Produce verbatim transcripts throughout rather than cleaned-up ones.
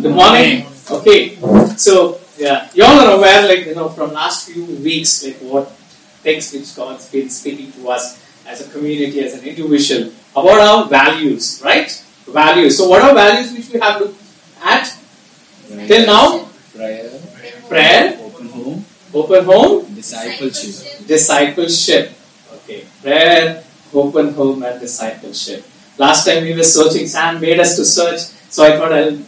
Good morning. Okay. So, yeah, you all are aware, like, you know, from last few weeks, like, what things which God's been speaking to us as a community, as an individual, about our values, right? Values. So, what are values which we have looked at Prayer. till now? Prayer, Prayer, open home, open home, discipleship. discipleship. Okay. Prayer, open home, and discipleship. Last time we were searching, Sam made us to search, so I thought I'll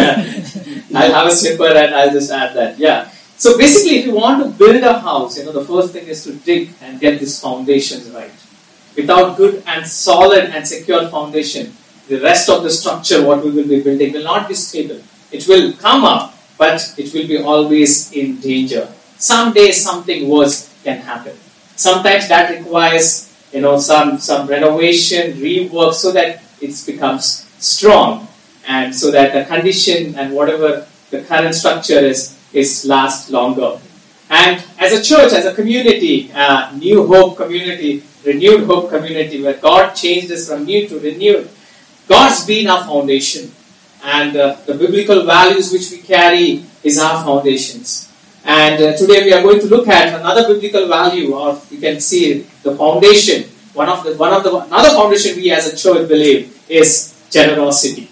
I'll have a slipper and I'll just add that. Yeah. So basically, if you want to build a house, you know, the first thing is to dig and get these foundations right. Without good and solid and secure foundation, the rest of the structure, what we will be building, will not be stable. It will come up, but it will be always in danger. Someday something worse can happen. Sometimes that requires, you know, some, some renovation, rework, so that it becomes strong, and so that the condition and whatever the current structure is, is last longer. And as a church, as a community, uh, New Hope community, Renewed Hope community, where God changed us from new to renewed, God's been our foundation. And uh, the biblical values which we carry is our foundations. And uh, today we are going to look at another biblical value, or you can see the foundation. One of the one of the another foundation we as a church believe is generosity.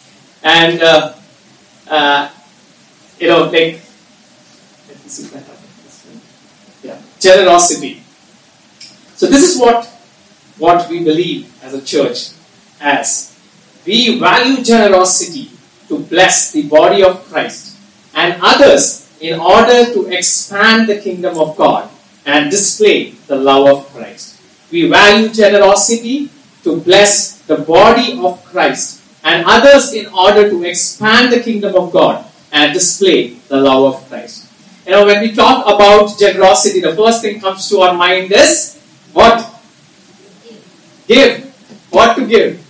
And uh, uh, you know, like, let me see if I have this. Yeah, generosity. So this is what what we believe as a church. As we value generosity to bless the body of Christ and others, in order to expand the kingdom of God and display the love of Christ. We value generosity to bless the body of Christ and others, in order to expand the kingdom of God and display the love of Christ. You know, when we talk about generosity, the first thing comes to our mind is what? Give. What to give?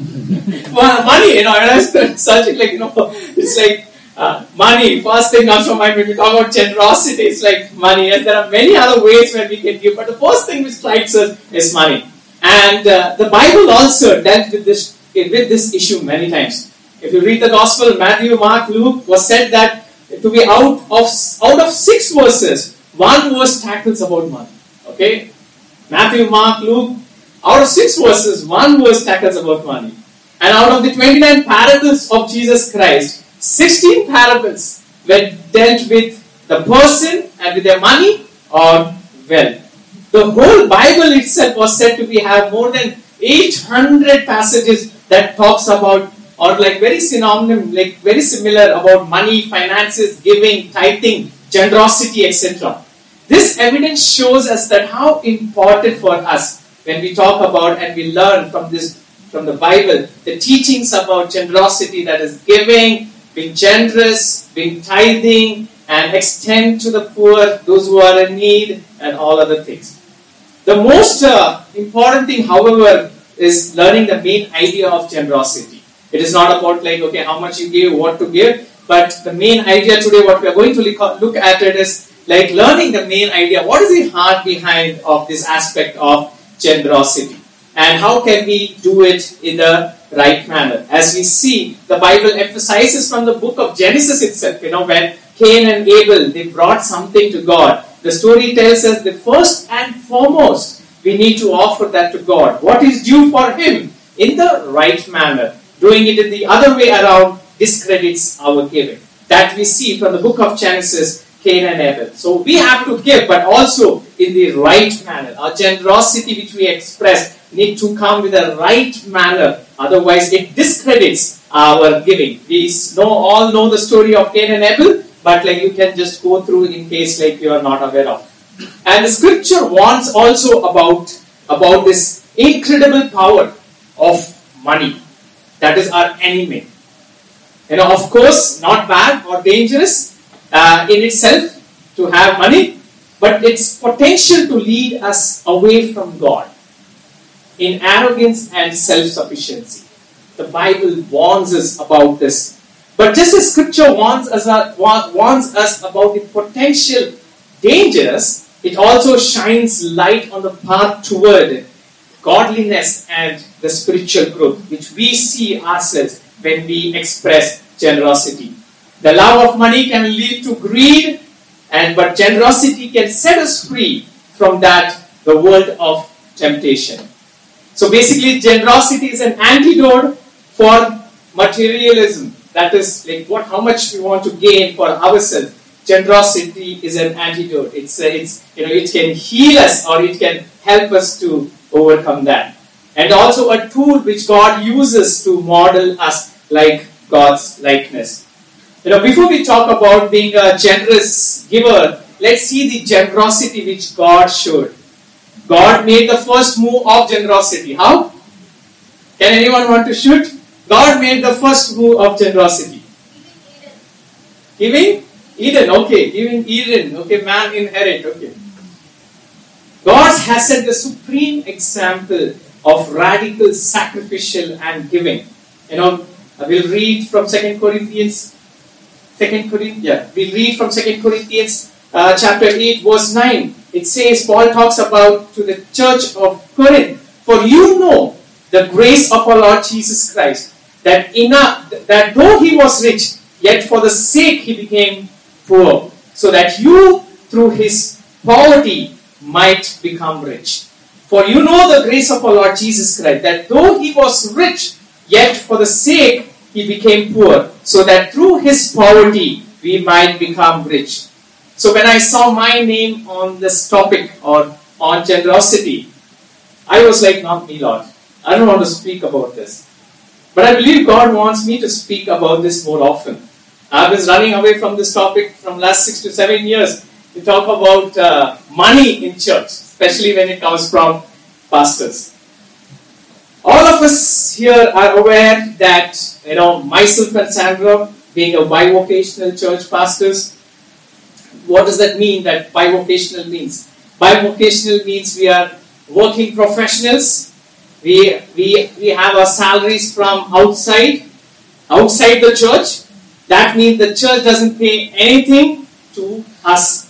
Well, money, you know, and I was searching, like, you know, it's like, Uh, money, first thing comes to mind when we talk about generosity. It's like money, and there are many other ways when we can give, but the first thing which strikes us is money. And uh, the Bible also dealt with this with this issue many times. If you read the Gospel, Matthew, Mark, Luke, was said that to be out of out of six verses, one verse tackles about money. Okay, Matthew, Mark, Luke, out of six verses, one verse tackles about money. And out of the twenty-nine parables of Jesus Christ, sixteen parables were dealt with the person and with their money or wealth. The whole Bible itself was said to be have more than eight hundred passages that talks about, or like very synonym, like very similar about money, finances, giving, tithing, generosity, et cetera. This evidence shows us that how important for us when we talk about and we learn from this, from the Bible, the teachings about generosity, that is giving, being generous, being tithing, and extend to the poor, those who are in need, and all other things. The most uh, important thing, however, is learning the main idea of generosity. It is not about like, okay, how much you give, what to give, but the main idea today, what we are going to look at it is like learning the main idea. What is the heart behind of this aspect of generosity? And how can we do it in the right manner? As we see, the Bible emphasizes from the book of Genesis itself, you know, when Cain and Abel, they brought something to God. The story tells us that first and foremost, we need to offer that to God. What is due for Him in the right manner. Doing it in the other way around discredits our giving. That we see from the book of Genesis, Cain and Abel. So we have to give, but also in the right manner. Our generosity which we express need to come with a right manner. Otherwise, it discredits our giving. We know, all know the story of Cain and Abel, but like you can just go through in case like you are not aware of. And the scripture warns also about, about this incredible power of money. That is our enemy. You know, of course, not bad or dangerous uh, in itself to have money, but its potential to lead us away from God in arrogance and self-sufficiency. The Bible warns us about this. But just as Scripture warns us, warns us about the potential dangers, it also shines light on the path toward godliness and the spiritual growth, which we see ourselves when we express generosity. The love of money can lead to greed, and but generosity can set us free from that, the world of temptation. So basically, generosity is an antidote for materialism. That is like what, how much we want to gain for ourselves. Generosity is an antidote. It's, uh, it's you know, it can heal us, or it can help us to overcome that. And also a tool which God uses to model us like God's likeness. You know, before we talk about being a generous giver, let's see the generosity which God showed. God made the first move of generosity. How? Can anyone want to shoot? God made the first move of generosity. Giving? Eden, okay. Giving Eden, okay. Man inherit, okay. God has set the supreme example of radical sacrificial and giving. You know, we'll read from Second Corinthians. Second Corinthians, yeah. We'll read from Second Corinthians uh, chapter eight, verse nine. It says, Paul talks about to the church of Corinth, for you know the grace of our Lord Jesus Christ, that in a, that though he was rich, yet for the sake he became poor, so that you through his poverty might become rich. For you know the grace of our Lord Jesus Christ, that though he was rich, yet for the sake he became poor, so that through his poverty we might become rich. So when I saw my name on this topic, or on generosity, I was like, not me, Lord. I don't want to speak about this. But I believe God wants me to speak about this more often. I've been running away from this topic from last six to seven years to talk about uh, money in church, especially when it comes from pastors. All of us here are aware that, you know, myself and Sandra, being a bivocational church pastors, what does that mean, that bivocational means? Bivocational means we are working professionals. We, we, we have our salaries from outside, outside the church. That means the church doesn't pay anything to us.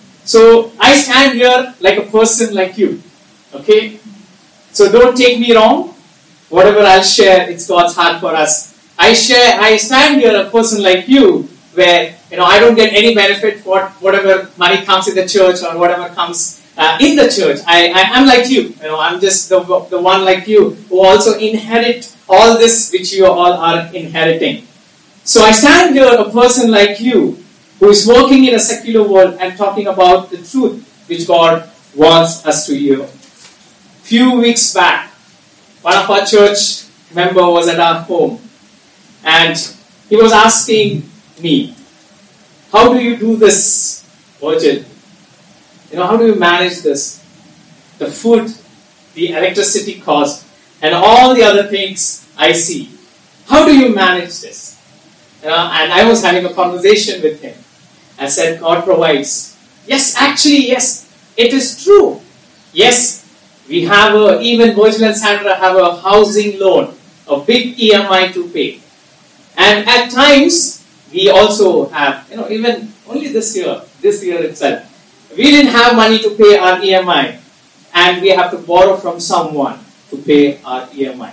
So I stand here like a person like you. Okay? So don't take me wrong. Whatever I'll share, it's God's heart for us. I share, I stand here a person like you, where, you know, I don't get any benefit for whatever money comes in the church or whatever comes uh, in the church. I, I am like you. You know, I'm just the, the one like you who also inherit all this which you all are inheriting. So I stand here a person like you who is working in a secular world and talking about the truth which God wants us to hear. Few weeks back, one of our church member was at our home, and he was asking me, how do you do this, Virgil? You know, how do you manage this? The food, the electricity cost, and all the other things I see. How do you manage this? You know, and I was having a conversation with him. I said, God provides. Yes, actually, yes, it is true. Yes, we have a, even Virgil and Sandra have a housing loan, a big E M I to pay. And at times, we also have, you know, even only this year, this year itself, we didn't have money to pay our E M I, and we have to borrow from someone to pay our E M I.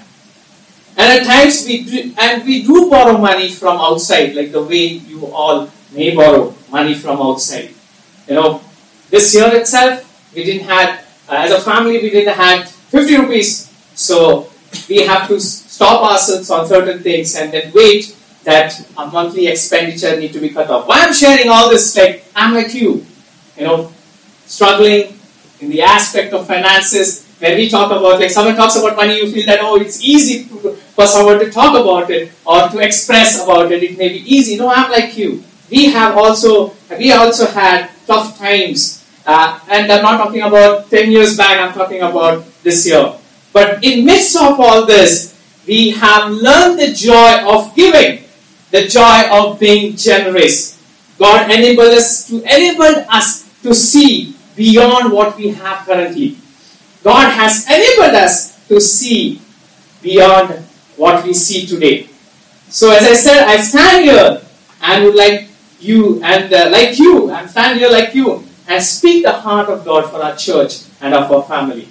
And at times we do, and we do borrow money from outside, like the way you all may borrow money from outside. You know, this year itself, we didn't have, uh, as a family, we didn't have fifty rupees. So we have to stop ourselves on certain things and then wait that a monthly expenditure need to be cut off. Why I'm sharing all this, like, I'm like you, you know, struggling in the aspect of finances. When we talk about, like someone talks about money, you feel that, oh, it's easy for someone to talk about it or to express about it. It may be easy. No, I'm like you. We have also, we also had tough times. Uh, and I'm not talking about ten years back, I'm talking about this year. But in midst of all this, we have learned the joy of giving, the joy of being generous. God enabled us to enable us to see beyond what we have currently. God has enabled us to see beyond what we see today. So as I said, I stand here and would like you, and uh, like you, and stand here like you, and speak the heart of God for our church and of our family.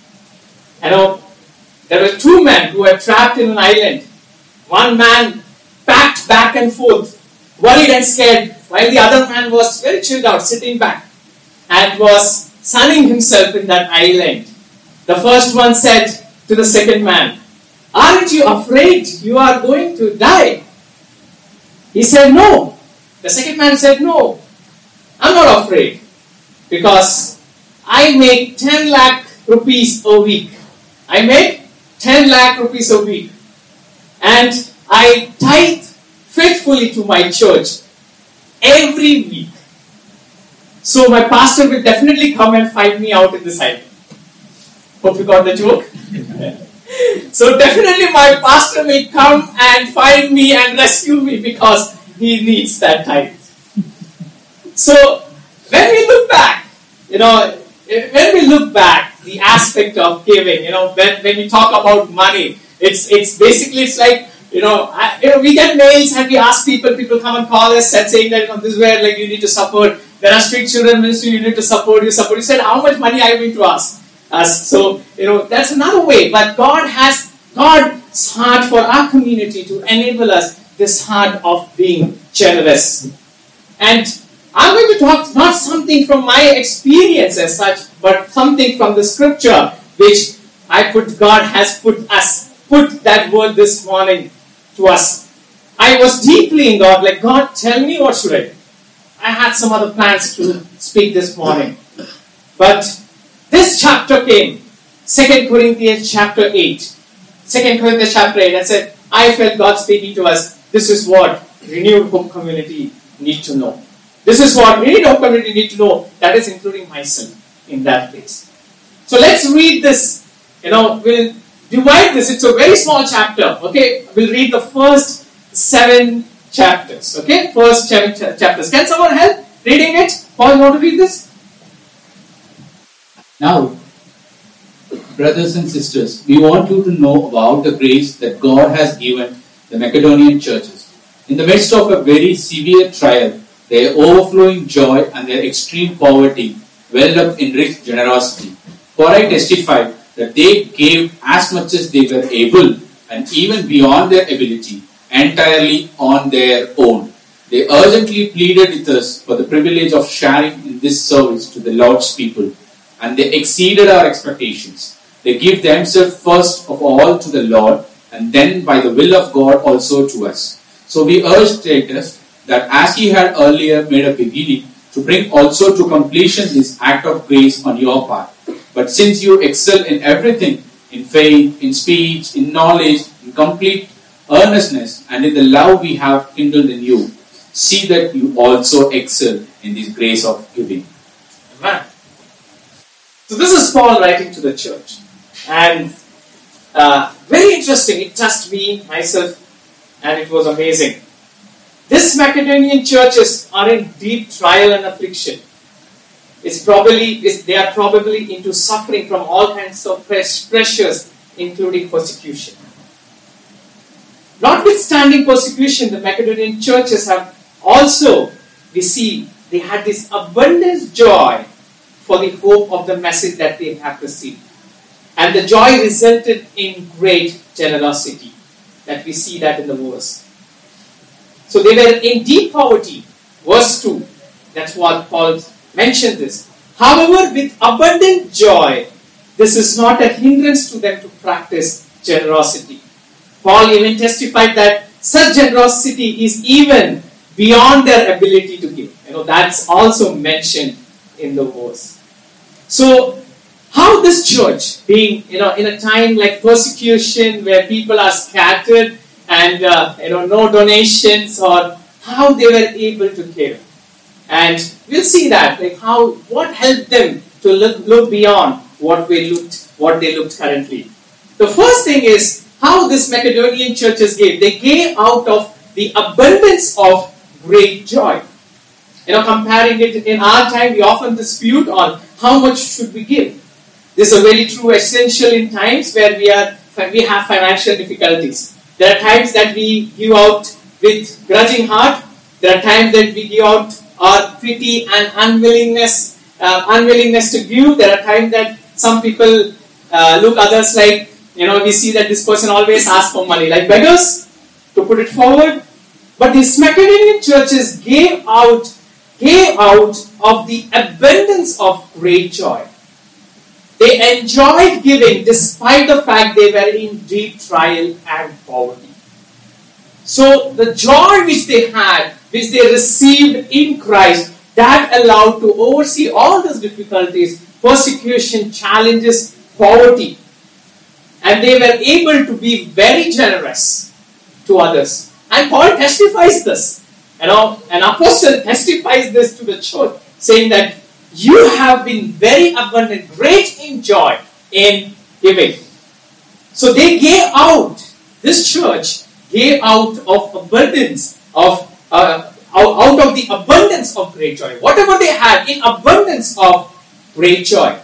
You know, there were two men who were trapped in an island. One man packed back and forth worried and scared, while the other man was very chilled out, sitting back, and was sunning himself in that island. The first one said to the second man, "Aren't you afraid you are going to die?" He said, "No." The second man said, "No, I'm not afraid, because I make ten lakh rupees a week. I make ten lakh rupees a week. And I tithe faithfully to my church every week. So my pastor will definitely come and find me out in this island." Hope you got the joke. So definitely my pastor will come and find me and rescue me, because he needs that tithe. So when we look back, you know, when we look back, the aspect of giving, you know, when, when we talk about money, it's it's basically, it's like, you know, I, you know, we get mails and we ask people, people come and call us and saying that, you know, this is where, like, you need to support. There are street children ministry, you need to support, you support. You said, how much money are you going to ask us? So, you know, that's another way. But God has, God's heart for our community to enable us this heart of being generous. And I'm going to talk not something from my experience as such, but something from the scripture, which I put, God has put us, put that word this morning to us. I was deeply in God, like, God, tell me what should I do. I had some other plans to speak this morning. But this chapter came, Second Corinthians chapter eight. Second Corinthians chapter eight, and said, I felt God speaking to us. This is what Renewed Hope Community need to know. This is what Renewed Hope Community need to know. That is including myself in that place. So let's read this. You know, we'll divide this. It's a very small chapter. Okay, we'll read the first seven chapters. Okay, first seven ch- chapters. Can someone help reading it? Paul, you want to read this? Now, brothers and sisters, we want you to know about the grace that God has given the Macedonian churches. In the midst of a very severe trial, their overflowing joy and their extreme poverty welled up in rich generosity. For I testify that they gave as much as they were able, and even beyond their ability, entirely on their own. They urgently pleaded with us for the privilege of sharing in this service to the Lord's people, and they exceeded our expectations. They give themselves first of all to the Lord, and then by the will of God also to us. So we urge Titus that as he had earlier made a beginning, to bring also to completion this act of grace on your part. But since you excel in everything, in faith, in speech, in knowledge, in complete earnestness, and in the love we have kindled in you, see that you also excel in this grace of giving. Amen. So this is Paul writing to the church. And uh, very interesting. It touched me, myself, and it was amazing. These Macedonian churches are in deep trial and affliction. It's probably it's, they are probably into suffering from all kinds of pressures, including persecution. Notwithstanding persecution, the Macedonian churches have also, we see, they had this abundant joy for the hope of the message that they have received. And the joy resulted in great generosity. That we see that in the verse. So they were in deep poverty. Verse two. That's what Paul mentioned this. However, with abundant joy, this is not a hindrance to them to practice generosity. Paul even testified that such generosity is even beyond their ability to give. You know, that's also mentioned in the verse. So, how this church, being, you know, in a time like persecution where people are scattered and, uh, you know, no donations, or how they were able to give. And we'll see that, like how, what helped them to look, look beyond what we looked, what they looked currently. The first thing is how this Macedonian churches gave. They gave out of the abundance of great joy. You know, comparing it in our time, we often dispute on how much should we give. This is a very true essential in times where we are we have financial difficulties. There are times that we give out with grudging heart. There are times that we give out our pity and unwillingness, uh, unwillingness to give. There are times that some people uh, look others like, you know, we see that this person always asks for money, like beggars, to put it forward. But these Macedonian churches gave out, gave out of the abundance of great joy. They enjoyed giving despite the fact they were in deep trial and poverty. So the joy which they had, which they received in Christ, that allowed to oversee all those difficulties, persecution, challenges, poverty. And they were able to be very generous to others. And Paul testifies this. You know, an apostle testifies this to the church, saying that you have been very abundant, great in joy in giving. So they gave out, this church gave out of abundance of uh, out of the abundance of great joy. Whatever they had in abundance of great joy.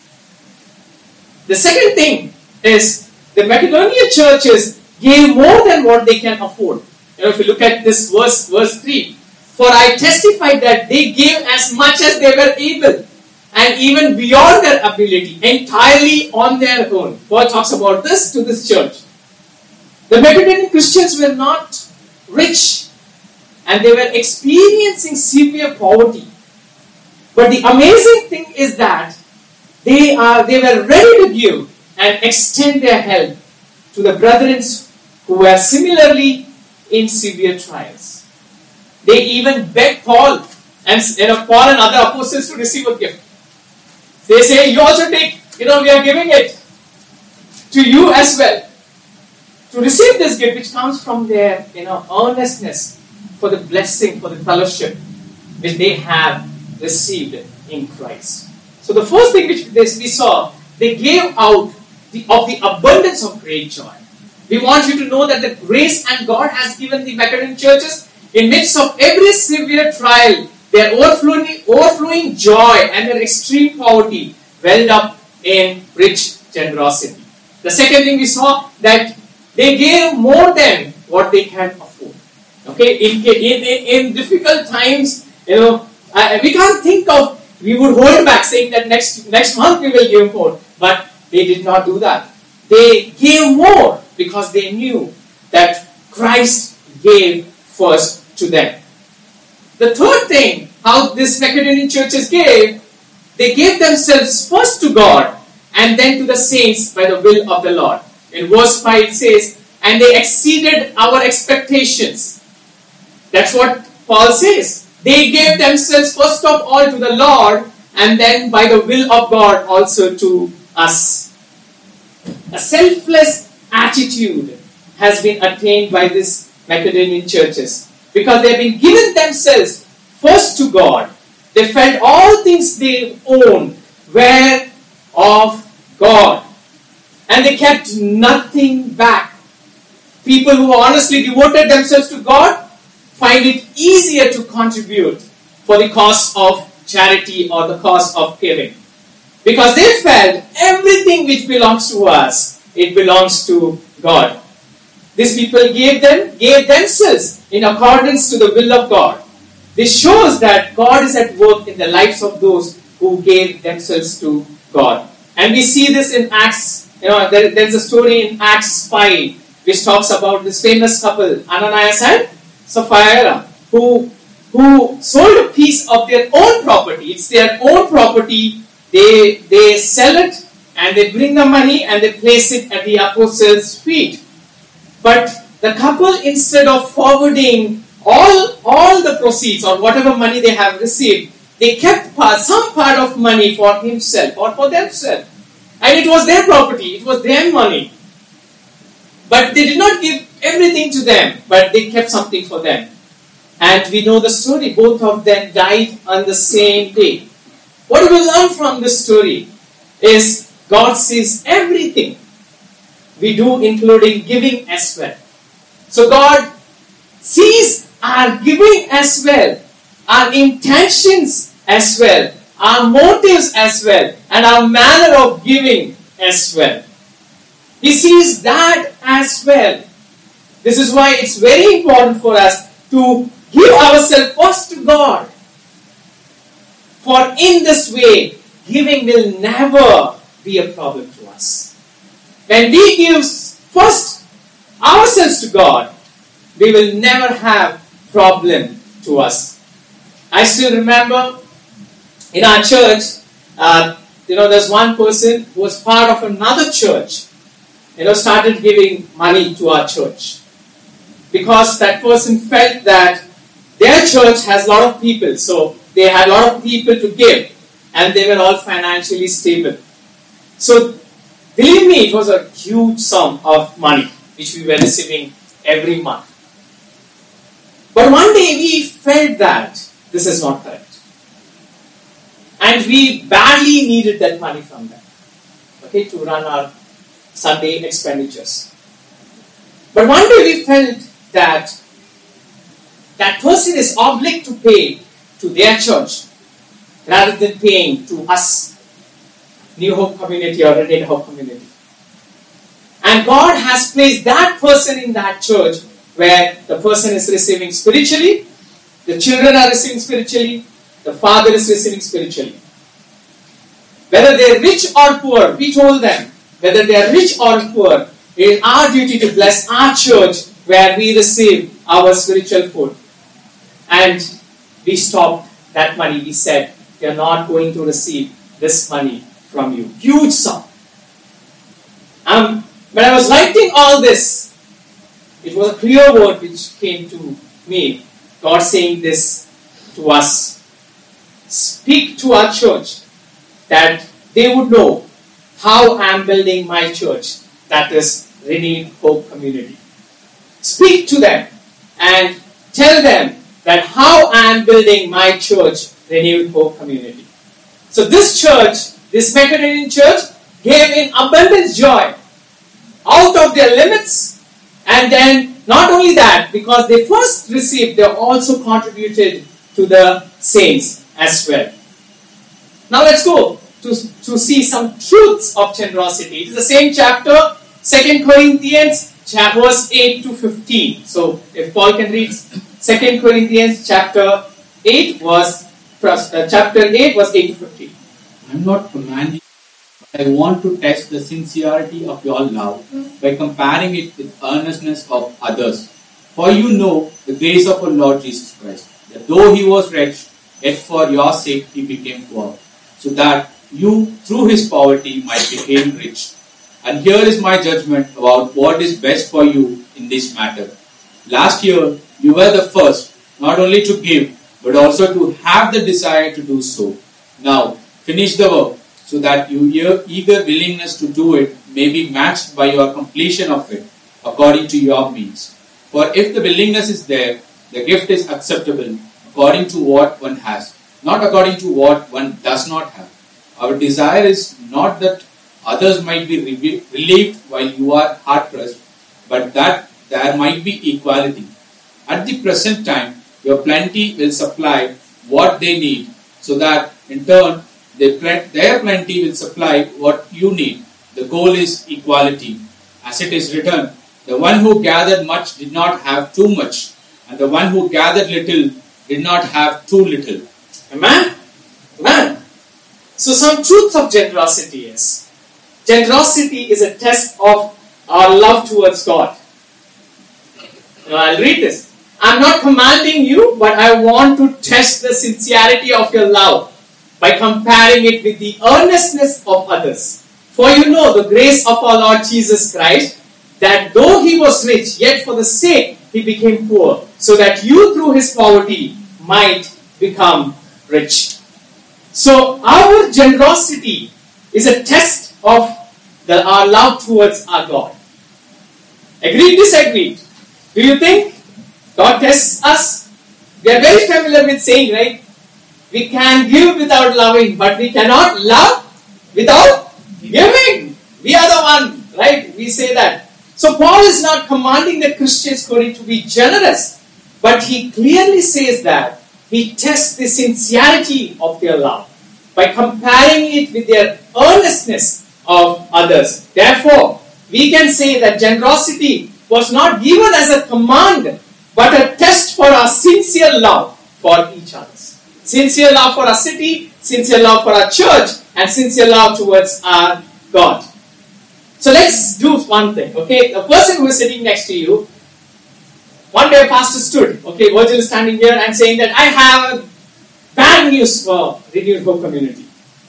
The second thing is the Macedonian churches gave more than what they can afford. You know, if you look at this verse, verse three, for I testify that they gave as much as they were able, and even beyond their ability, entirely on their own. Paul talks about this to this church. The Macedonian Christians were not rich, and they were experiencing severe poverty. But the amazing thing is that they are they were ready to give and extend their help to the brethren who were similarly in severe trials. They even begged Paul and you know, Paul and other apostles to receive a gift. They say, you also take, you know, we are giving it to you as well. To receive this gift which comes from their, you know, earnestness for the blessing, for the fellowship which they have received in Christ. So the first thing which we saw, they gave out the, of the abundance of great joy. We want you to know that the grace and God has given the Macedonian churches in midst of every severe trial, their overflowing, overflowing joy and their extreme poverty welled up in rich generosity. The second thing we saw, that they gave more than what they can afford. Okay, in, in, in difficult times, you know, uh, we can't think of, we would hold back saying that next, next month we will give more. But they did not do that. They gave more because they knew that Christ gave first to them. The third thing, how this Macedonian churches gave, they gave themselves first to God and then to the saints by the will of the Lord. In verse five it says, and they exceeded our expectations. That's what Paul says. They gave themselves first of all to the Lord and then by the will of God also to us. A selfless attitude has been attained by these Macedonian churches because they have been given themselves first to God. They felt all things they own were of God. And they kept nothing back. People who honestly devoted themselves to God find it easier to contribute for the cause of charity or the cause of giving. Because they felt everything which belongs to us, it belongs to God. These people gave them, gave themselves in accordance to the will of God. This shows that God is at work in the lives of those who gave themselves to God. And we see this in Acts, you know, there, there's a story in Acts five which talks about this famous couple, Ananias and Sapphira, who, who sold a piece of their own property. It's their own property. They, they sell it and they bring the money and they place it at the apostles' feet. But the couple, instead of forwarding all, all the proceeds or whatever money they have received, they kept part, some part of money for himself or for themselves. And it was their property, it was their money. But they did not give everything to them, but they kept something for them. And we know the story, both of them died on the same day. What we learn from this story is God sees everything we do, including giving as well. So God sees our giving as well, our intentions as well, our motives as well, and our manner of giving as well. He sees that as well. This is why it's very important for us to give ourselves first to God. For in this way, giving will never be a problem to us. When we give first ourselves to God, we will never have problem to us. I still remember in our church, uh, you know, there's one person who was part of another church, you know, started giving money to our church. Because that person felt that their church has a lot of people, so they had a lot of people to give, and they were all financially stable. So, believe me, it was a huge sum of money which we were receiving every month. But one day we felt that this is not correct. And we badly needed that money from them, okay, to run our Sunday expenditures. But one day we felt that that person is obliged to pay to their church rather than paying to us, New Hope Community or Redeemed Hope Community. And God has placed that person in that church where the person is receiving spiritually, the children are receiving spiritually, the father is receiving spiritually. Whether they are rich or poor, we told them, whether they are rich or poor, it is our duty to bless our church where we receive our spiritual food. And we stopped that money. We said, we are not going to receive this money from you. Huge sum. Um, when I was writing all this, it was a clear word which came to me. God saying this to us. Speak to our church that they would know how I am building my church, that is Redeemed Hope Community. Speak to them and tell them that how I am building my church, Renewed Hope Community. So this church, this Macedonian church, gave in abundance joy out of their limits, and then not only that, because they first received, they also contributed to the saints as well. Now let's go to, to see some truths of generosity. It is the same chapter, Second Corinthians, verse eight to fifteen. So if Paul can read Second Corinthians chapter eight, verse, uh, chapter eight, verse eight to fifteen. I am not commanding, but I want to test the sincerity of your love by comparing it with earnestness of others. For you know the grace of our Lord Jesus Christ, that though he was rich, yet for your sake he became poor, so that you through his poverty might become rich. And here is my judgment about what is best for you in this matter. Last year, you were the first, not only to give, but also to have the desire to do so. Now, finish the work, so that your eager willingness to do it may be matched by your completion of it, according to your means. For if the willingness is there, the gift is acceptable, according to what one has, not according to what one does not have. Our desire is not that others might be relieved while you are hard-pressed, but that there might be equality. At the present time, your plenty will supply what they need, so that in turn, their plenty will supply what you need. The goal is equality. As it is written, the one who gathered much did not have too much, and the one who gathered little did not have too little. Amen? Amen. So some truths of generosity is, generosity is a test of our love towards God. Now I'll read this. I'm not commanding you, but I want to test the sincerity of your love by comparing it with the earnestness of others. For you know the grace of our Lord Jesus Christ, that though he was rich, yet for the sake he became poor, so that you through his poverty might become rich. So our generosity is a test of the, our love towards our God. Agreed, disagreed? Do you think God tests us? We are very familiar with saying, right? We can give without loving, but we cannot love without giving. We are the one, right? We say that. So Paul is not commanding the Christians to be generous, but he clearly says that he tests the sincerity of their love by comparing it with their earnestness of others. Therefore, we can say that generosity was not given as a command, but a test for our sincere love for each other. Sincere love for our city, sincere love for our church, and sincere love towards our God. So let's do one thing, okay? The person who is sitting next to you, one day a pastor stood, okay, Virgil is standing here and saying that I have bad news for Renewed Hope Community.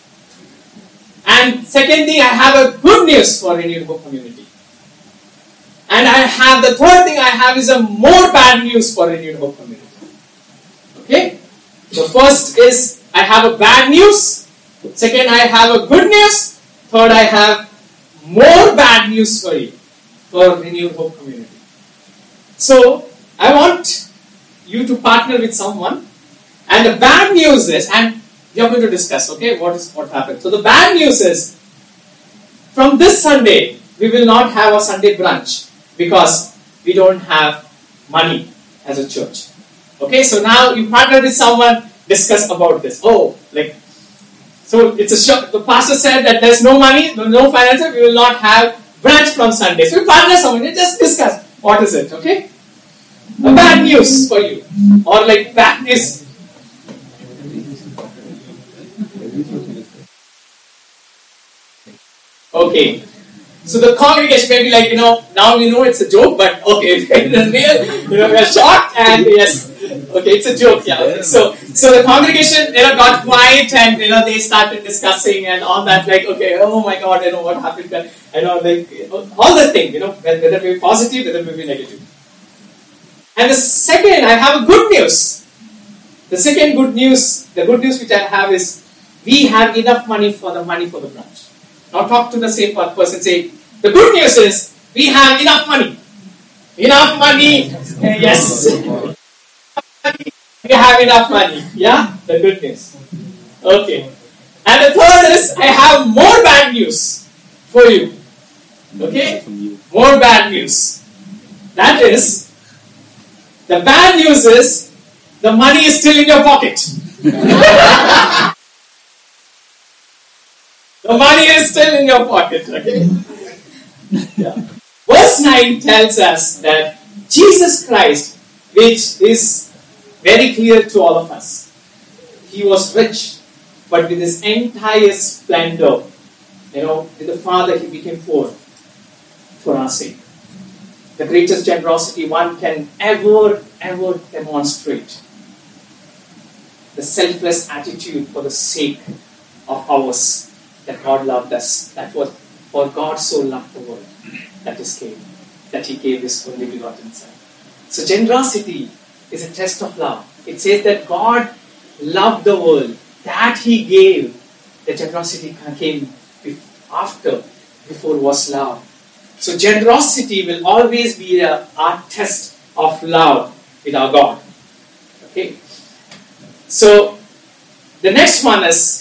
And second thing, I have a good news for Renewed Hope Community. And I have the third thing I have is a more bad news for Renewed Hope Community. Okay? The first is I have a bad news. Second, I have a good news. Third, I have more bad news for you, for Renewed Hope Community. So, I want you to partner with someone. And the bad news is, and we are going to discuss, okay, what is what happened. So, the bad news is, from this Sunday, we will not have a Sunday brunch because we don't have money as a church. Okay, so now you partner with someone, discuss about this. Oh, like, so it's a shock. The pastor said that there's no money, no, no finances, we will not have brunch from Sunday. So you partner someone, you just discuss what is it, okay? A bad news for you. Or like bad news. Okay. So the congregation may be like, you know, now we know it's a joke, but okay, it's real, you know, we are shocked and yes, okay, it's a joke, yeah. Okay. So, so the congregation, you know, got quiet and, you know, they started discussing and all that, like, okay, oh my God, you know, what happened, you know, like, all the thing, you know, whether it be positive, whether it be negative. And the second, I have a good news. The second good news, the good news which I have is, we have enough money for the money for the branch. Now talk to the same person, say, the good news is, we have enough money. Enough money, yes. We have enough money, yeah, the good news. Okay. And the third is, I have more bad news for you. Okay, more bad news. That is, the bad news is, the money is still in your pocket. The money is still in your pocket, okay? Yeah. Verse nine tells us that Jesus Christ, which is very clear to all of us, He was rich, but with His entire splendor, you know, with the Father He became poor for our sake. The greatest generosity one can ever, ever demonstrate. The selfless attitude for the sake of ours. That God loved us. That was, for God so loved the world that is gave, that He gave His only begotten Son. So generosity is a test of love. It says that God loved the world, that He gave. The generosity came after, before was love. So generosity will always be a, our test of love with our God. Okay. So the next one is,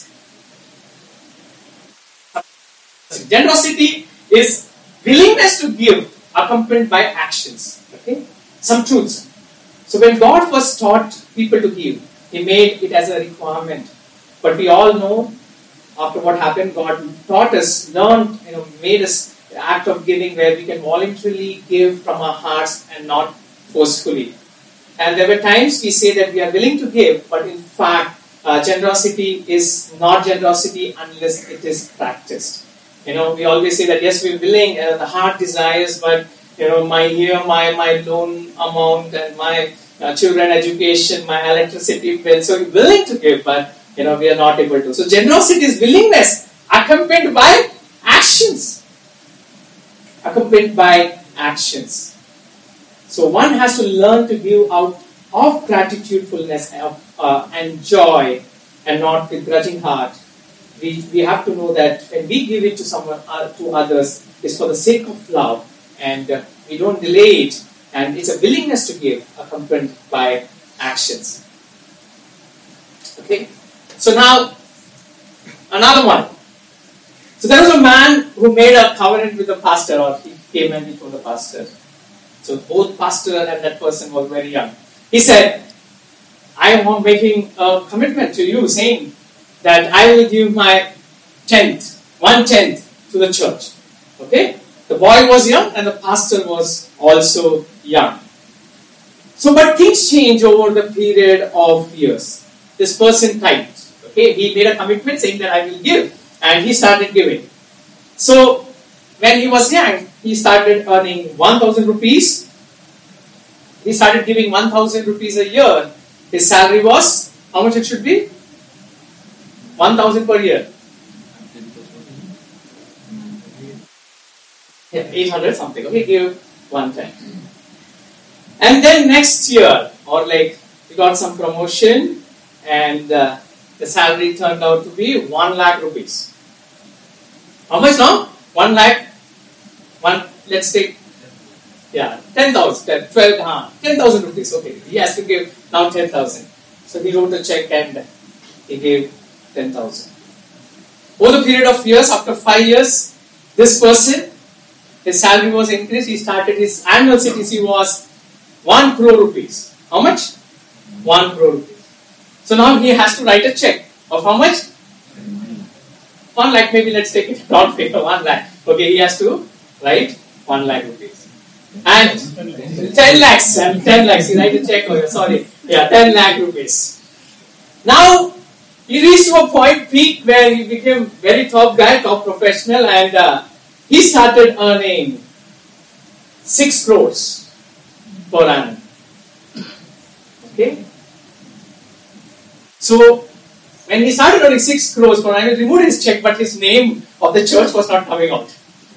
generosity is willingness to give accompanied by actions. Okay? Some truths. So when God first taught people to give, He made it as a requirement. But we all know, after what happened, God taught us, learned, you know, made us the act of giving where we can voluntarily give from our hearts and not forcefully. And there were times we say that we are willing to give, but in fact, uh, generosity is not generosity unless it is practiced. You know, we always say that yes, we're willing, uh, the heart desires, but you know, my here, my my loan amount, and my uh, children education, my electricity bill. So we're willing to give, but you know, we are not able to. So generosity is willingness accompanied by actions. Accompanied by actions. So one has to learn to give out of gratitudefulness of, uh, and joy, and not with grudging heart. We, we have to know that when we give it to someone, uh, to others, it's for the sake of love, and uh, we don't delay it, and it's a willingness to give accompanied by actions. Okay, so now another one. So there was a man who made a covenant with the pastor, or he came and he told the pastor. So both pastor and that person was very young. He said, I am making a commitment to you, saying that I will give my tenth, one tenth to the church. Okay? The boy was young and the pastor was also young. So, but things change over the period of years. This person tithed. Okay? He made a commitment saying that I will give, and he started giving. So, when he was young, he started earning one thousand rupees. he started giving one thousand rupees a year, his salary was, how much it should be? one thousand per year. Yeah, eight hundred something. Okay, give one ten. And then next year, or like, he got some promotion, and uh, the salary turned out to be one lakh rupees. How much now? One lakh. One. Let's take. Yeah, ten thousand, twelve, uh, ten thousand rupees. Okay, he has to give now ten thousand. So he wrote a check and he gave ten thousand. Over the period of years, after five years, this person, his salary was increased. He started his annual C T C was one crore rupees. How much? one crore rupees. So now he has to write a check of how much? one lakh, maybe let's take it round figure, one lakh. Okay, he has to write one lakh rupees. And ten lakhs, and ten lakhs, he write a check over here, sorry. Yeah, ten lakh rupees. Now, he reached to a point, peak, where he became very top guy, top professional, and uh, he started earning six crores per annum. Okay? So, when he started earning six crores per annum, he removed his check, but his name of the church was not coming out.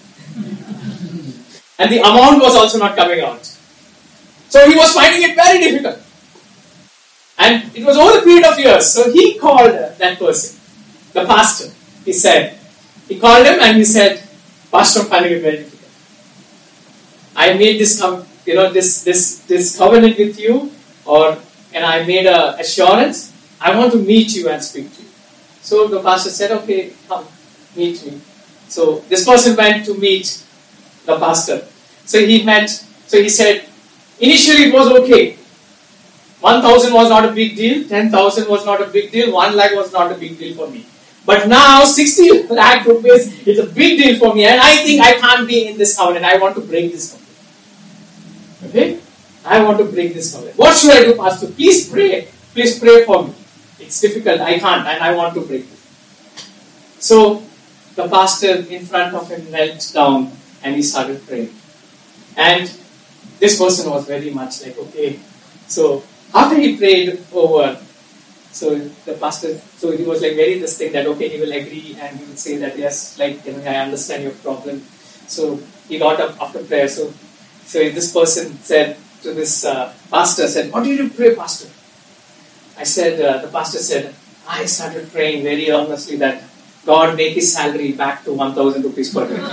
And the amount was also not coming out. So he was finding it very difficult. And it was over a period of years. So he called that person, the pastor. He said, he called him and he said, Pastor, I'm finding it very difficult. I made this, com- you know, this this this covenant with you, or and I made a assurance. I want to meet you and speak to you. So the pastor said, okay, come, meet me. So this person went to meet the pastor. So he met, so he said, initially it was okay. one thousand was not a big deal, ten thousand was not a big deal, one lakh was not a big deal for me. But now sixty lakh rupees is a big deal for me, and I think I can't be in this covenant. I want to break this covenant. Okay? I want to break this covenant. What should I do, Pastor? Please pray. Please pray for me. It's difficult. I can't, and I want to break it. So the pastor in front of him knelt down and he started praying. And this person was very much like, okay. So after he prayed over, so the pastor, so he was like very this thing that, okay, he will agree and he will say that, yes, like, you know, I understand your problem. So he got up after prayer. So, so this person said to this uh, pastor, said, what did you pray, Pastor? I said, uh, the pastor said, I started praying very earnestly that God make his salary back to one thousand rupees per day.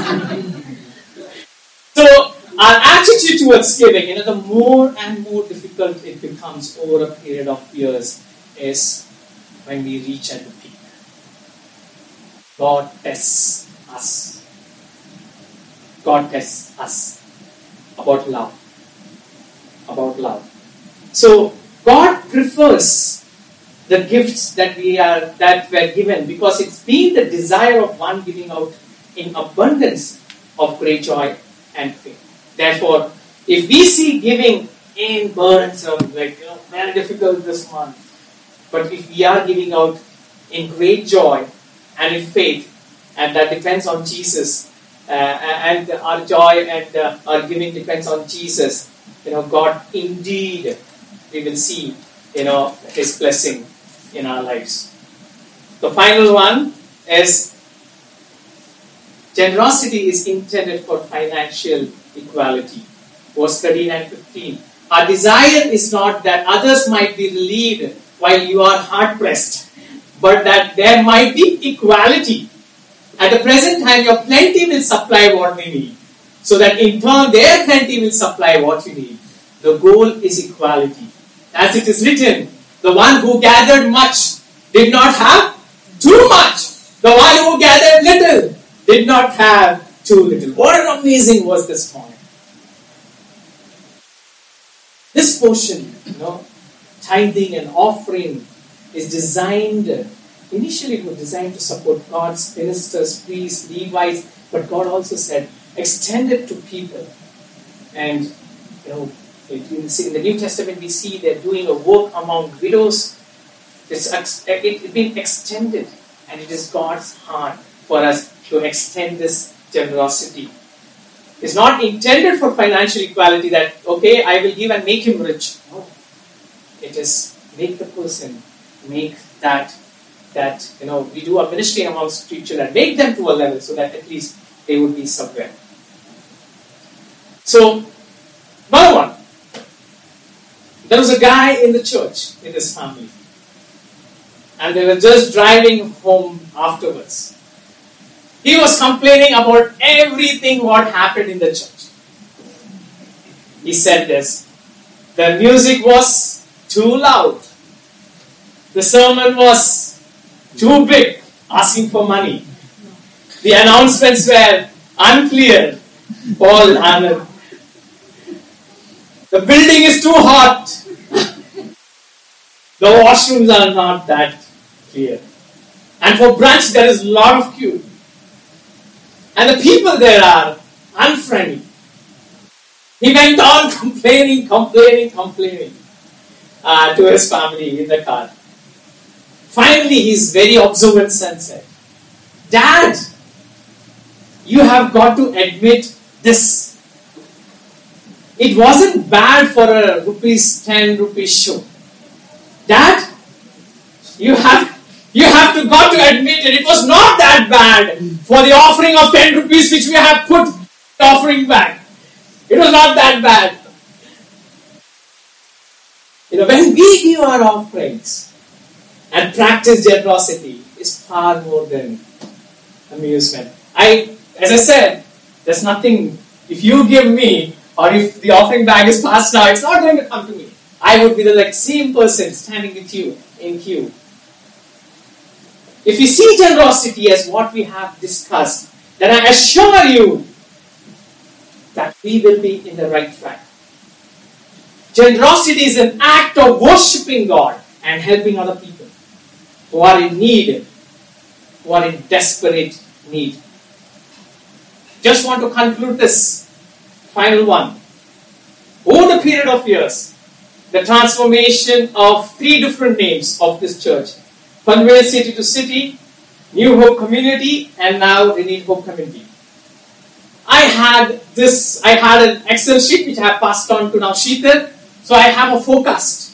So our attitude towards giving, you know, the more and more difficult it becomes over a period of years is when we reach at the peak. God tests us. God tests us about love. About love. So God prefers the gifts that we are that were given because it's been the desire of one giving out in abundance of great joy and faith. Therefore, if we see giving in burdensome, like, you know, very difficult this month, but if we are giving out in great joy and in faith, and that depends on Jesus, uh, and our joy and uh, our giving depends on Jesus, you know, God indeed, we will see, you know, His blessing in our lives. The final one is generosity is intended for financial equality. Verse thirteen and fifteen. Our desire is not that others might be relieved while you are hard pressed, but that there might be equality. At the present time, your plenty will supply what we need, so that in turn their plenty will supply what we need. The goal is equality. As it is written, the one who gathered much did not have too much. The one who gathered little did not have too little. What an amazing was this point. This portion, you know, tithing and offering is designed, initially it was designed to support God's ministers, priests, Levites, but God also said, extend it to people. And, you know, in the New Testament we see they're doing a work among widows. It's, it's been extended, and it is God's heart for us to extend this generosity. is not intended for financial equality that, okay, I will give and make him rich. No. It is make the person, make that, that, you know, we do a ministry amongst street children, make them to a level so that at least they would be somewhere. So, another one. There was a guy in the church, in this family. And they were just driving home afterwards. He was complaining about everything what happened in the church. He said this, the music was too loud. The sermon was too big, asking for money. The announcements were unclear. Paul Anand. The building is too hot. The washrooms are not that clear. And for brunch there is a lot of queue. And the people there are unfriendly. He went on complaining, complaining, complaining uh, to his family in the car. Finally, his very observant son said, Dad, you have got to admit this. It wasn't bad for a rupees ten rupees show. Dad, you have you have to got to admit it. It was not that bad for the offering of ten rupees which we have put the offering back. It was not that bad. You know, when we give our offerings and practice generosity, is far more than amusement. I, as I said, there's nothing. If you give me, or if the offering bag is passed now, it's not going to come to me. I would be the like same person standing with you in queue. If you see generosity as what we have discussed, then I assure you that we will be in the right track. Generosity is an act of worshipping God and helping other people who are in need, who are in desperate need. Just want to conclude this final one. Over the period of years, the transformation of three different names of this church, Panvel City to City, New Hope Community, and now Renewed Hope Community. I had this, I had an Excel sheet which I have passed on to now Sheetal. So I have a forecast.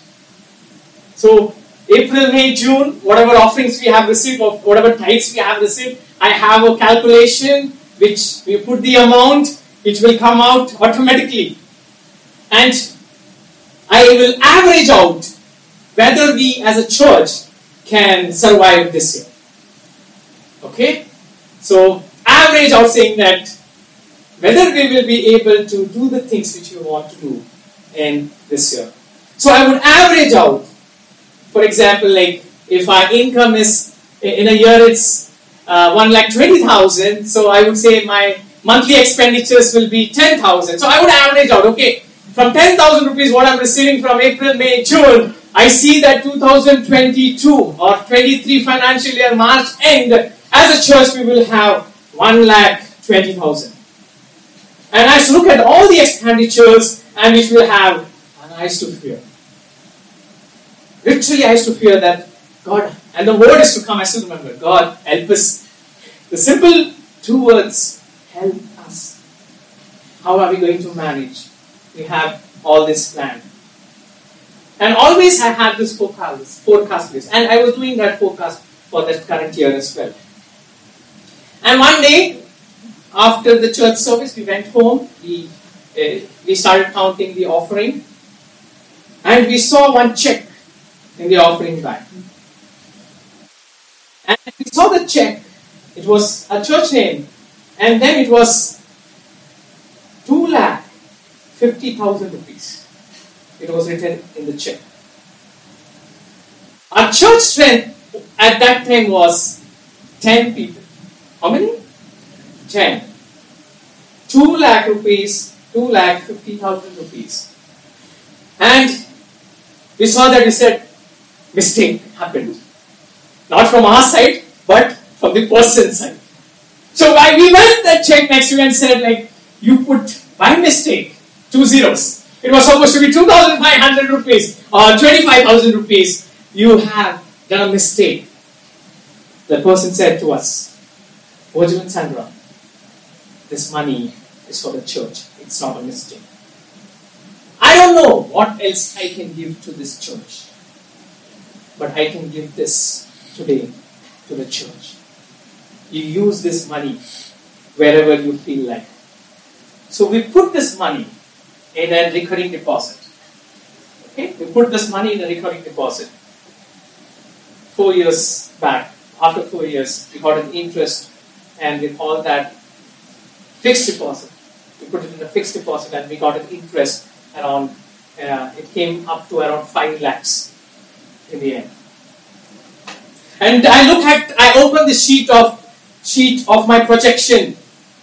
So April, May, June, whatever offerings we have received, or whatever tithes we have received, I have a calculation which we put the amount, which will come out automatically. And I will average out whether we as a church can survive this year. Okay? So average out saying that whether we will be able to do the things which we want to do in this year. So I would average out, for example, like if our income is, in a year it's uh, one lakh twenty thousand, so I would say my monthly expenditures will be ten thousand. So I would average out, okay, from ten thousand rupees what I'm receiving from April, May, June, I see that two thousand twenty-two or twenty-three financial year March end, as a church we will have one lakh twenty thousand. And I should look at all the expenditures and which will have, and I used to fear. Literally I used to fear that God, and the word is to come, I still remember, God help us. The simple two words, help us. How are we going to manage? We have all this planned. And always I had this forecast, forecast list. And I was doing that forecast for the current year as well. And one day, after the church service, we went home. We, uh, we started counting the offering. And we saw one check in the offering bag. And we saw the check. It was a church name. And then it was two lakh fifty thousand rupees. It was written in the check. Our church strength at that time was ten people. How many? ten. two lakh rupees, two lakh fifty thousand rupees. And we saw that we said, mistake happened. Not from our side, but from the person's side. So why we went that check next to you and said, like, you put by mistake two zeros. It was supposed to be two thousand five hundred rupees or twenty-five thousand rupees. You have done a mistake. The person said to us, Ojivan Sandra, this money is for the church. It's not a mistake. I don't know what else I can give to this church, but I can give this today to the church. You use this money wherever you feel like. So we put this money in a recurring deposit. Okay, we put this money in a recurring deposit. Four years back, after four years, we got an interest, and we called that fixed deposit. We put it in a fixed deposit, and we got an interest around. Uh, it came up to around five lakhs in the end. And I look at, I open the sheet of sheet of my projection.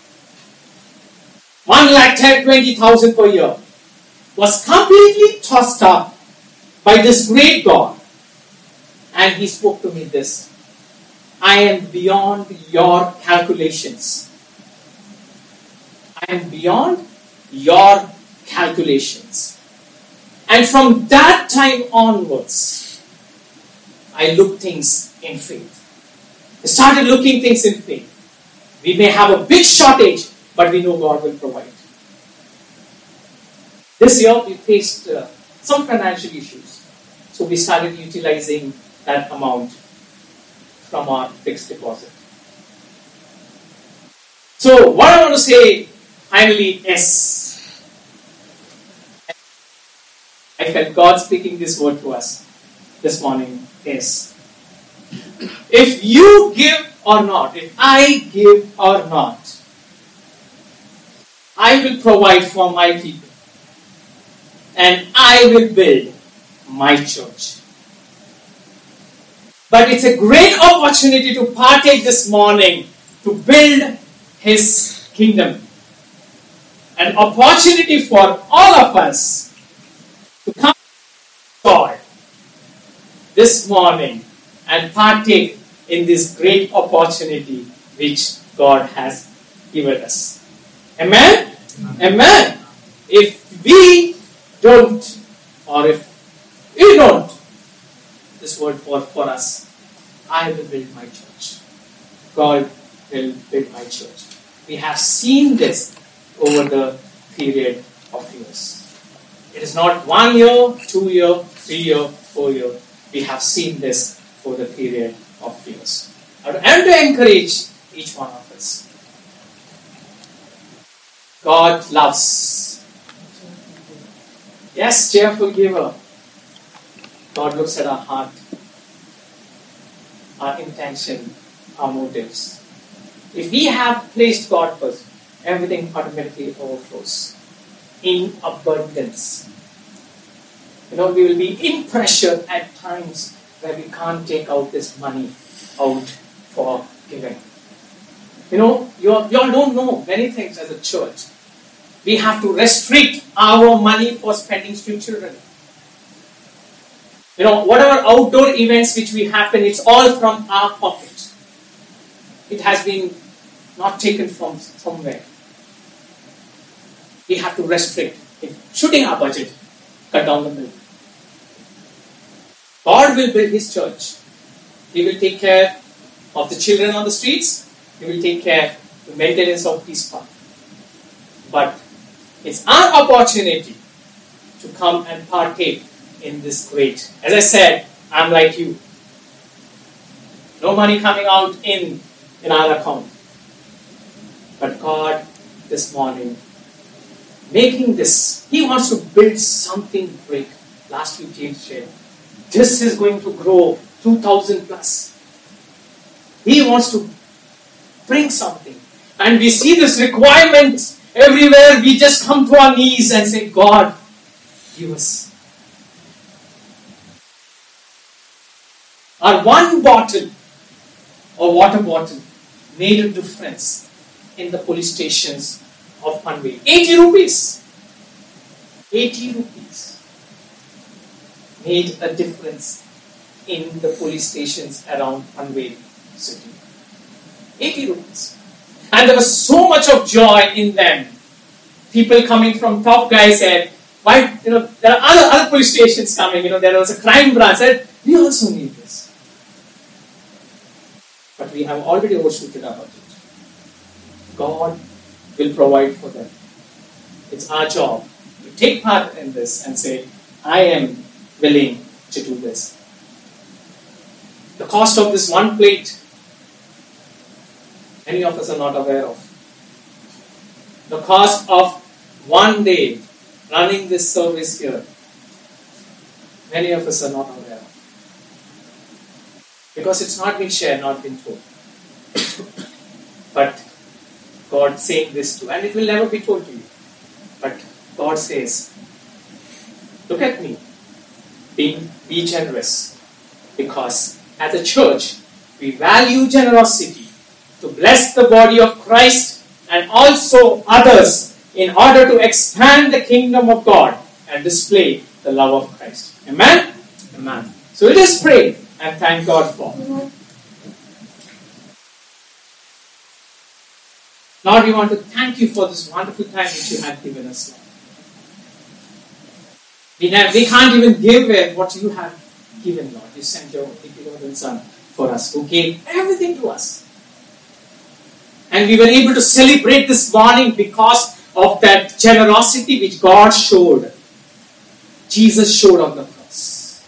One lakh twenty thousand per year was completely tossed up by this great God. And he spoke to me this: I am beyond your calculations. I am beyond your calculations. And from that time onwards, I looked things in faith. I started looking things in faith. We may have a big shortage, but we know God will provide. This year we faced uh, some financial issues. So we started utilizing that amount from our fixed deposit. So what I want to say finally is, I felt God speaking this word to us this morning is, if you give or not, if I give or not, I will provide for my people and I will build my church. But it's a great opportunity to partake this morning to build His kingdom. An opportunity for all of us to come to God this morning and partake in this great opportunity which God has given us. Amen? Amen? Amen. If we don't, or if we don't, this word for, for us, I will build my church. God will build my church. We have seen this over the period of years. It is not one year, two year, three year, four year. We have seen this for the period of years. I am to encourage each one of us. God loves. Yes, cheerful giver. God looks at our heart, our intention, our motives. If we have placed God first, everything automatically overflows in abundance. You know, we will be in pressure at times where we can't take out this money out for giving. You know, you all, you all don't know many things as a church. We have to restrict our money for spending to children. You know, whatever outdoor events which we happen, it's all from our pocket. It has been not taken from somewhere. We have to restrict. If shooting our budget, cut down the bill. God will build His church. He will take care of the children on the streets. He will take care of the maintenance of Peace Park. But it's our opportunity to come and partake in this great. As I said, I'm like you. No money coming out in, in our account. But God, this morning, making this, He wants to build something great. Last week James shared, this is going to grow two thousand plus. He wants to bring something. And we see this requirement everywhere. We just come to our knees and say, God, give us. Our one bottle or water bottle made a difference in the police stations of Panvel. eighty rupees. eighty rupees made a difference in the police stations around Panvel city. eighty rupees. And there was so much of joy in them. People coming from top guys said, why, you know, there are other, other police stations coming, you know, there was a crime branch, said, we also need this. But we have already overshooted our budget. God will provide for them. It's our job to take part in this and say, I am willing to do this. The cost of this one plate, many of us are not aware of. The cost of one day running this service here, many of us are not aware of. Because it's not been shared, not been told. But God saying this too, and it will never be told to you. But God says, look at me, be, be generous. Because as a church, we value generosity to bless the body of Christ and also others in order to expand the kingdom of God and display the love of Christ. Amen? Amen. So let us pray and thank God for. Lord, we want to thank you for this wonderful time which you have given us, Lord. We, have, we can't even give it what you have given, Lord. You sent your beloved Son for us, who gave everything to us. And we were able to celebrate this morning because of that generosity which God showed. Jesus showed on the cross.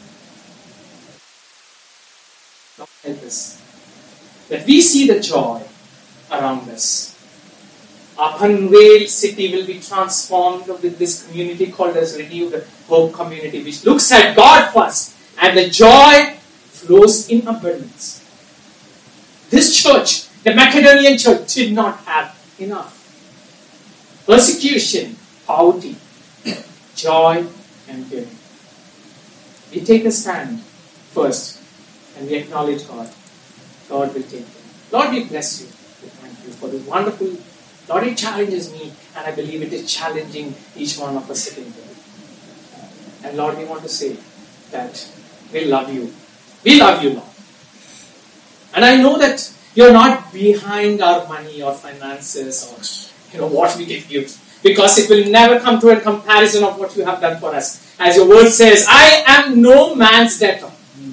Lord, help us. That we see the joy around us. Our Panvel city will be transformed with this community called as Renewed Hope Community, which looks at God first, and the joy flows in abundance. This church, the Macedonian church, did not have enough. Persecution, poverty, joy, and giving. We take a stand first, and we acknowledge God. God will take care. Lord, we bless you. We thank you for this wonderful. Lord, it challenges me, and I believe it is challenging each one of us sitting there. And Lord, we want to say that we love you. We love you, Lord. And I know that you're not behind our money or finances or you know what we can give, because it will never come to a comparison of what you have done for us. As your word says, I am no man's debtor.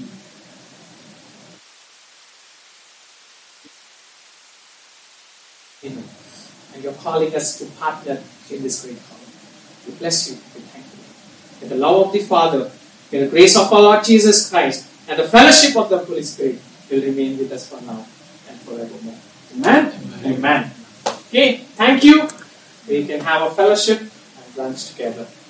Amen. And you're calling us to partner in this great calling. We bless you. We thank you. May the love of the Father, may the grace of our Lord Jesus Christ, and the fellowship of the Holy Spirit will remain with us for now and forevermore. Amen? Amen. Amen. Okay, thank you. We can have a fellowship and lunch together.